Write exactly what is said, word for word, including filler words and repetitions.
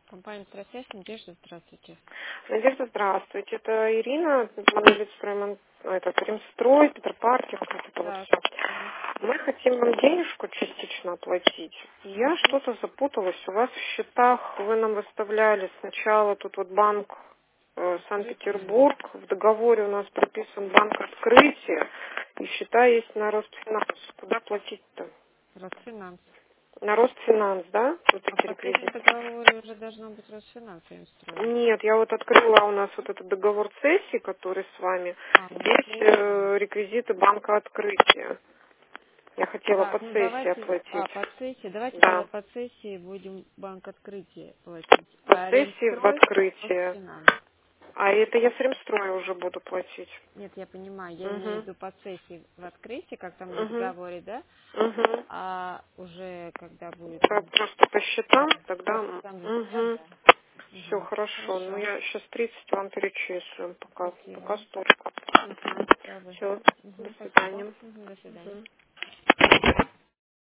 Компания «Стройсвязь», Надежда, здравствуйте. Надежда, здравствуйте. Это Ирина, Монолитстрой, этот Римстрой, Петропарки, вот это вот Так. все. Мгм. Мы хотим вам денежку частично оплатить. Я Мгм. что-то запуталась. У вас в счетах вы нам выставляли сначала тут вот банк э, Открытие. Санкт-Петербург. В договоре у нас прописан банк открытия. И счета есть на Росфинанс. Куда платить-то? Росфинанс. На Росфинанс, да? Вот А в эти последнем реквизиты. договоре уже должно быть Росфинанс, я им строю. Нет, я вот открыла у нас вот этот договор цессии, который с вами. А, ну Здесь цессия. э, реквизиты банка открытия. Я хотела по Так, ну цессии давайте, а, оплатить. по цессии, давайте тогда Да. по цессии будем банк открытия платить. По А цессии в Ремстрой, открытие. Росфинанс. А это я с Ремстроя уже буду платить. Нет, я понимаю, я имею в Угу. виду по цессии в открытии, как там на Угу. договоре, да? Угу. А уже когда будет Просто по счетам по тогда. счетам за себя, Угу. да. Все Мгм. хорошо. Ну Хорошо. я сейчас тридцать вам перечислю. Пока, пока Спасибо. столько. Угу. Добрый. Все. До Мгм, спасибо. свидания. Мгм, до свидания. Мгм.